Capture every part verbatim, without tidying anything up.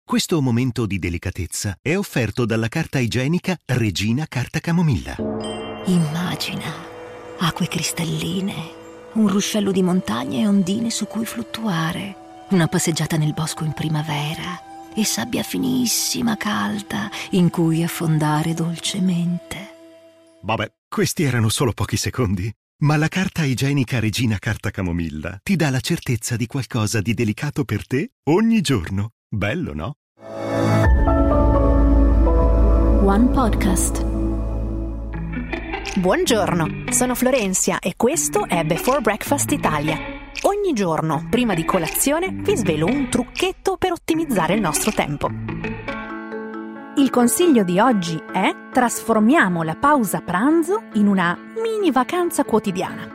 Questo momento di delicatezza è offerto dalla carta igienica Regina Carta Camomilla. Immagina acque cristalline, un ruscello di montagne e ondine su cui fluttuare, una passeggiata nel bosco in primavera e sabbia finissima, calda, in cui affondare dolcemente. Vabbè, questi erano solo pochi secondi, ma la carta igienica Regina Carta Camomilla ti dà la certezza di qualcosa di delicato per te ogni giorno. Bello, no? One Podcast. Buongiorno, sono Florenzia e questo è Before Breakfast Italia. Ogni giorno, prima di colazione, vi svelo un trucchetto per ottimizzare il nostro tempo. Il consiglio di oggi è: trasformiamo la pausa pranzo in una mini vacanza quotidiana.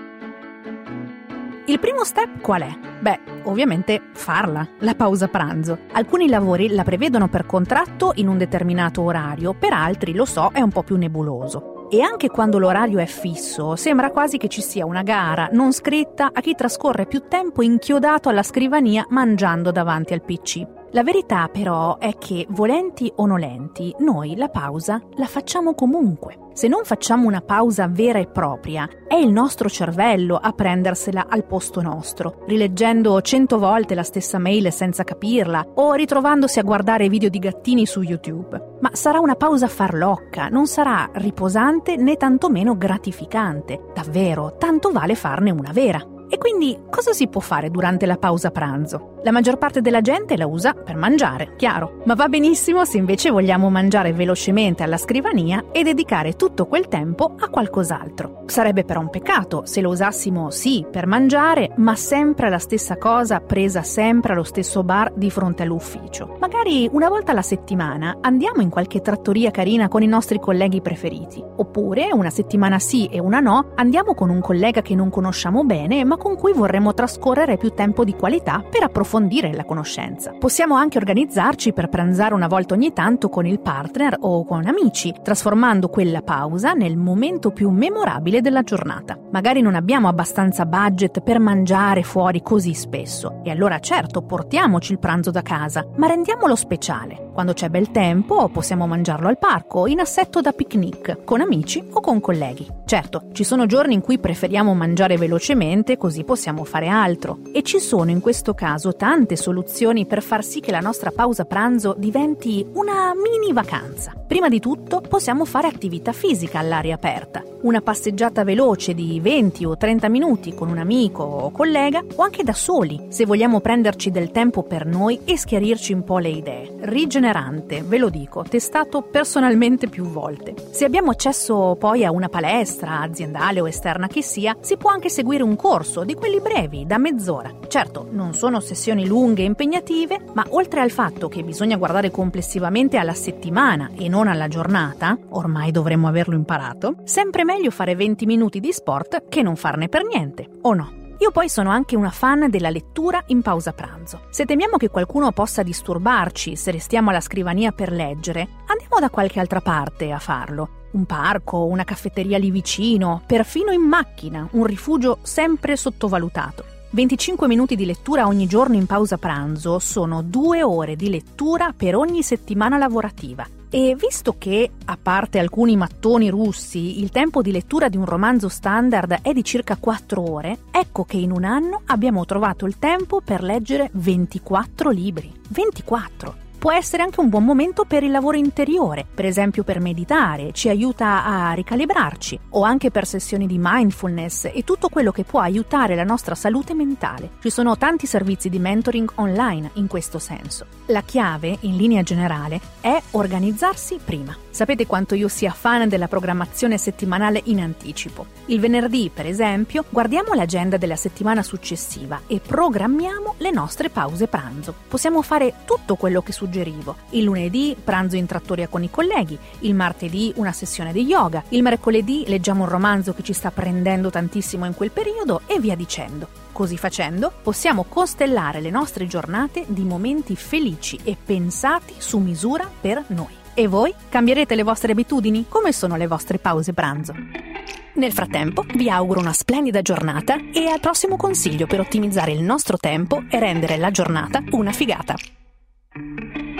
Il primo step qual è? Beh, ovviamente farla, la pausa pranzo. Alcuni lavori la prevedono per contratto in un determinato orario, per altri, lo so, è un po' più nebuloso. E anche quando l'orario è fisso, sembra quasi che ci sia una gara non scritta a chi trascorre più tempo inchiodato alla scrivania mangiando davanti al P C. La verità però è che, volenti o nolenti, noi la pausa la facciamo comunque. Se non facciamo una pausa vera e propria, è il nostro cervello a prendersela al posto nostro, rileggendo cento volte la stessa mail senza capirla o ritrovandosi a guardare video di gattini su YouTube. Ma sarà una pausa farlocca, non sarà riposante né tantomeno gratificante. Davvero, tanto vale farne una vera. E quindi cosa si può fare durante la pausa pranzo? La maggior parte della gente la usa per mangiare, chiaro, ma va benissimo se invece vogliamo mangiare velocemente alla scrivania e dedicare tutto quel tempo a qualcos'altro. Sarebbe però un peccato se lo usassimo sì per mangiare, ma sempre la stessa cosa presa sempre allo stesso bar di fronte all'ufficio. Magari una volta alla settimana andiamo in qualche trattoria carina con i nostri colleghi preferiti, oppure una settimana sì e una no andiamo con un collega che non conosciamo bene ma con cui vorremmo trascorrere più tempo di qualità per approfondire la conoscenza. Possiamo anche organizzarci per pranzare una volta ogni tanto con il partner o con amici, trasformando quella pausa nel momento più memorabile della giornata. Magari non abbiamo abbastanza budget per mangiare fuori così spesso, e allora certo portiamoci il pranzo da casa, ma rendiamolo speciale. Quando c'è bel tempo possiamo mangiarlo al parco, in assetto da picnic, con amici o con colleghi. Certo, ci sono giorni in cui preferiamo mangiare velocemente, così possiamo fare altro. E ci sono in questo caso tante soluzioni per far sì che la nostra pausa pranzo diventi una mini vacanza. Prima di tutto possiamo fare attività fisica all'aria aperta. Una passeggiata veloce di venti o trenta minuti con un amico o collega, o anche da soli, se vogliamo prenderci del tempo per noi e schiarirci un po' le idee. Rigenerante, ve lo dico, testato personalmente più volte. Se abbiamo accesso poi a una palestra, aziendale o esterna che sia, si può anche seguire un corso di quelli brevi, da mezz'ora. Certo, non sono sessioni lunghe e impegnative, ma oltre al fatto che bisogna guardare complessivamente alla settimana e non alla giornata, ormai dovremmo averlo imparato, sempre meglio fare venti minuti di sport che non farne per niente, o no? Io poi sono anche una fan della lettura in pausa pranzo. Se temiamo che qualcuno possa disturbarci se restiamo alla scrivania per leggere, andiamo da qualche altra parte a farlo. Un parco, una caffetteria lì vicino, perfino in macchina, un rifugio sempre sottovalutato. venticinque minuti di lettura ogni giorno in pausa pranzo sono due ore di lettura per ogni settimana lavorativa. E visto che, a parte alcuni mattoni russi, il tempo di lettura di un romanzo standard è di circa quattro ore, ecco che in un anno abbiamo trovato il tempo per leggere ventiquattro libri. ventiquattro! Può essere anche un buon momento per il lavoro interiore, per esempio per meditare, ci aiuta a ricalibrarci, o anche per sessioni di mindfulness e tutto quello che può aiutare la nostra salute mentale. Ci sono tanti servizi di mentoring online in questo senso. La chiave, in linea generale, è organizzarsi prima. Sapete quanto io sia fan della programmazione settimanale in anticipo. Il venerdì, per esempio, guardiamo l'agenda della settimana successiva e programmiamo le nostre pause pranzo. Possiamo fare tutto quello che suggerivo. Il lunedì pranzo in trattoria con i colleghi, il martedì una sessione di yoga, il mercoledì leggiamo un romanzo che ci sta prendendo tantissimo in quel periodo e via dicendo. Così facendo possiamo costellare le nostre giornate di momenti felici e pensati su misura per noi. E voi? Cambierete le vostre abitudini? Come sono le vostre pause pranzo? Nel frattempo, vi auguro una splendida giornata e al prossimo consiglio per ottimizzare il nostro tempo e rendere la giornata una figata.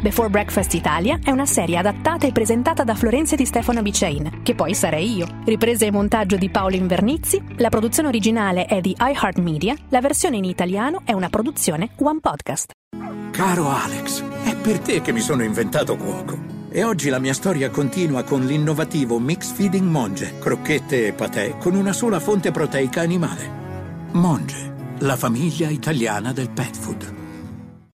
Before Breakfast Italia è una serie adattata e presentata da Florencia Di Stefano Bicein, che poi sarei io. Riprese e montaggio di Paolo Invernizzi, la produzione originale è di iHeartMedia, la versione in italiano è una produzione One Podcast. Caro Alex, è per te che mi sono inventato cuoco. E oggi la mia storia continua con l'innovativo Mix Feeding Monge, crocchette e patè con una sola fonte proteica animale. Monge, la famiglia italiana del pet food.